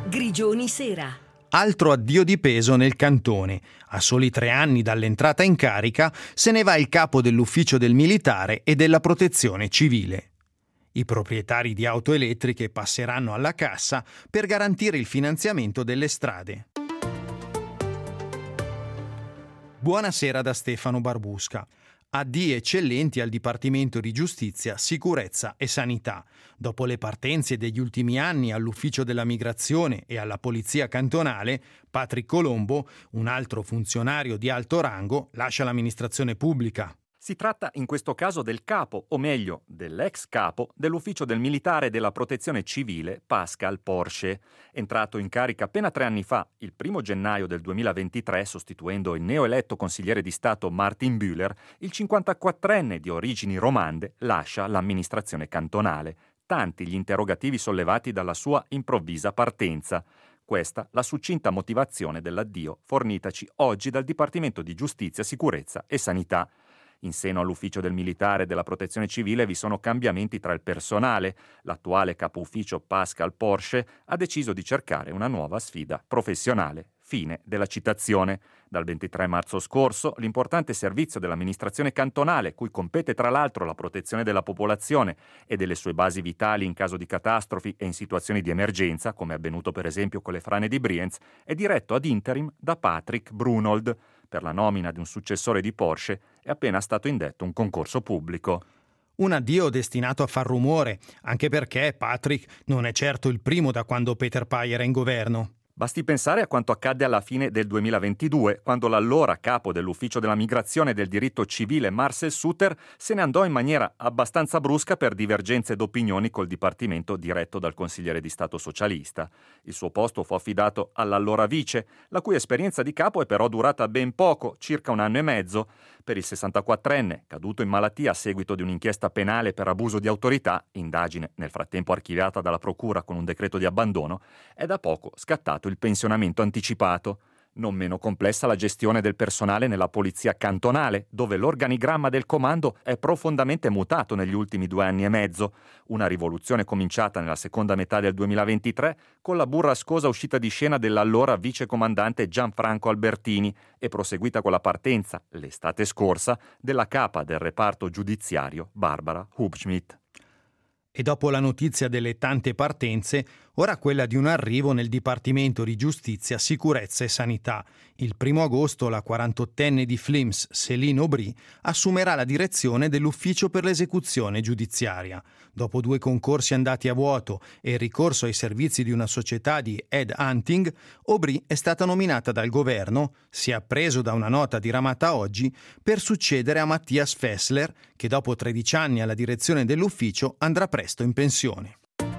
Grigioni Sera. Altro addio di peso nel cantone. A soli 3 anni dall'entrata in carica se ne va il capo dell'ufficio del militare e della protezione civile. I proprietari di auto elettriche passeranno alla cassa per garantire il finanziamento delle strade. Buonasera da Stefano Barbusca. Addii eccellenti al Dipartimento di Giustizia, Sicurezza e Sanità. Dopo le partenze degli ultimi anni all'Ufficio della Migrazione e alla Polizia Cantonale, Patrick Colombo, un altro funzionario di alto rango, lascia l'amministrazione pubblica. Si tratta in questo caso del capo, o meglio, dell'ex capo, dell'ufficio del militare e della protezione civile, Pascal Porsche, entrato in carica appena 3 anni fa, il 1 gennaio del 2023, sostituendo il neoeletto consigliere di Stato Martin Bühler, il 54enne di origini romande lascia l'amministrazione cantonale. Tanti gli interrogativi sollevati dalla sua improvvisa partenza. Questa la succinta motivazione dell'addio fornitaci oggi dal Dipartimento di Giustizia, Sicurezza e Sanità. In seno all'ufficio del militare e della protezione civile vi sono cambiamenti tra il personale. L'attuale capo ufficio Pascal Porsche ha deciso di cercare una nuova sfida professionale. Fine della citazione. Dal 23 marzo scorso l'importante servizio dell'amministrazione cantonale, cui compete tra l'altro la protezione della popolazione e delle sue basi vitali in caso di catastrofi e in situazioni di emergenza, come è avvenuto per esempio con le frane di Brienz, è diretto ad interim da Patrick Brunold. Per la nomina di un successore di Porsche è appena stato indetto un concorso pubblico. Un addio destinato a far rumore, anche perché Patrick non è certo il primo da quando Peter Pai era in governo. Basti pensare a quanto accadde alla fine del 2022, quando l'allora capo dell'Ufficio della Migrazione e del Diritto Civile Marcel Suter se ne andò in maniera abbastanza brusca per divergenze d'opinioni col dipartimento diretto dal consigliere di Stato socialista. Il suo posto fu affidato all'allora vice, la cui esperienza di capo è però durata ben poco, circa 1 anno e mezzo. Per il 64enne, caduto in malattia a seguito di un'inchiesta penale per abuso di autorità, indagine nel frattempo archiviata dalla procura con un decreto di abbandono, è da poco scattato il pensionamento anticipato. Non meno complessa la gestione del personale nella polizia cantonale, dove l'organigramma del comando è profondamente mutato negli ultimi 2 anni e mezzo. Una rivoluzione cominciata nella seconda metà del 2023 con la burrascosa uscita di scena dell'allora vicecomandante Gianfranco Albertini e proseguita con la partenza, l'estate scorsa, della capa del reparto giudiziario Barbara Hubschmidt. E dopo la notizia delle tante partenze, ora quella di un arrivo nel Dipartimento di Giustizia, Sicurezza e Sanità. Il 1 agosto la 48enne di Flims, Céline Aubry, assumerà la direzione dell'Ufficio per l'esecuzione giudiziaria. Dopo 2 concorsi andati a vuoto e il ricorso ai servizi di una società di headhunting, Aubry è stata nominata dal governo, si è appreso da una nota diramata oggi, per succedere a Matthias Fessler, che dopo 13 anni alla direzione dell'ufficio andrà presto in pensione.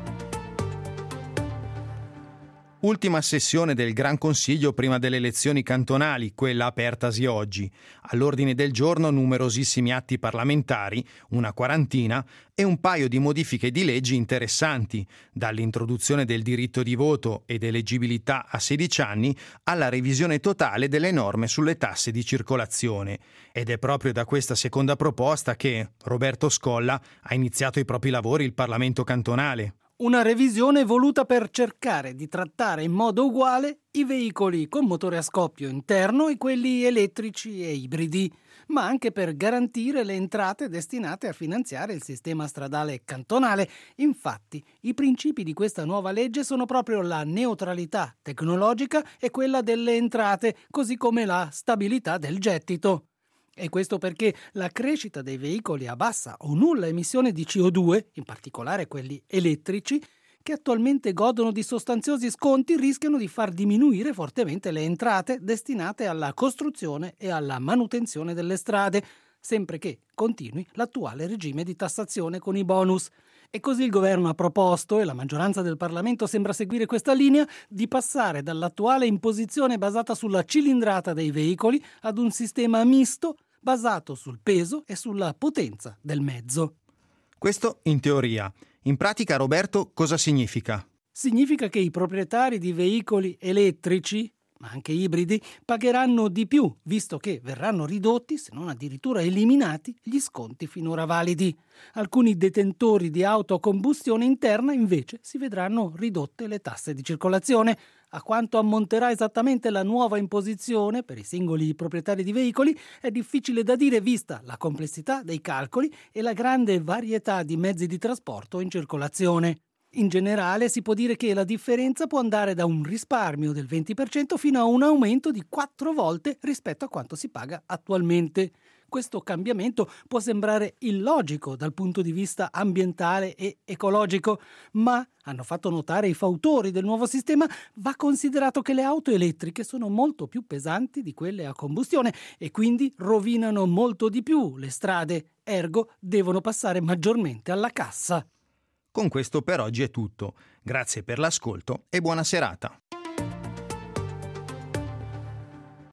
Ultima sessione del Gran Consiglio prima delle elezioni cantonali, quella apertasi oggi. All'ordine del giorno numerosissimi atti parlamentari, una 40, e un paio di modifiche di leggi interessanti, dall'introduzione del diritto di voto ed eleggibilità a 16 anni alla revisione totale delle norme sulle tasse di circolazione. Ed è proprio da questa seconda proposta che Roberto Scolla ha iniziato i propri lavori il Parlamento cantonale. Una revisione voluta per cercare di trattare in modo uguale i veicoli con motore a scoppio interno e quelli elettrici e ibridi, ma anche per garantire le entrate destinate a finanziare il sistema stradale cantonale. Infatti, i principi di questa nuova legge sono proprio la neutralità tecnologica e quella delle entrate, così come la stabilità del gettito. E questo perché la crescita dei veicoli a bassa o nulla emissione di CO2, in particolare quelli elettrici, che attualmente godono di sostanziosi sconti, rischiano di far diminuire fortemente le entrate destinate alla costruzione e alla manutenzione delle strade, sempre che continui l'attuale regime di tassazione con i bonus. E così il governo ha proposto, e la maggioranza del Parlamento sembra seguire questa linea, di passare dall'attuale imposizione basata sulla cilindrata dei veicoli ad un sistema misto basato sul peso e sulla potenza del mezzo. Questo in teoria. In pratica, Roberto, cosa significa? Significa che i proprietari di veicoli elettrici, ma anche ibridi, pagheranno di più, visto che verranno ridotti, se non addirittura eliminati, gli sconti finora validi. Alcuni detentori di auto a combustione interna invece si vedranno ridotte le tasse di circolazione. A quanto ammonterà esattamente la nuova imposizione per i singoli proprietari di veicoli è difficile da dire, vista la complessità dei calcoli e la grande varietà di mezzi di trasporto in circolazione. In generale si può dire che la differenza può andare da un risparmio del 20% fino a un aumento di 4 volte rispetto a quanto si paga attualmente. Questo cambiamento può sembrare illogico dal punto di vista ambientale e ecologico, ma, hanno fatto notare i fautori del nuovo sistema, va considerato che le auto elettriche sono molto più pesanti di quelle a combustione e quindi rovinano molto di più le strade, ergo devono passare maggiormente alla cassa. Con questo per oggi è tutto. Grazie per l'ascolto e buona serata.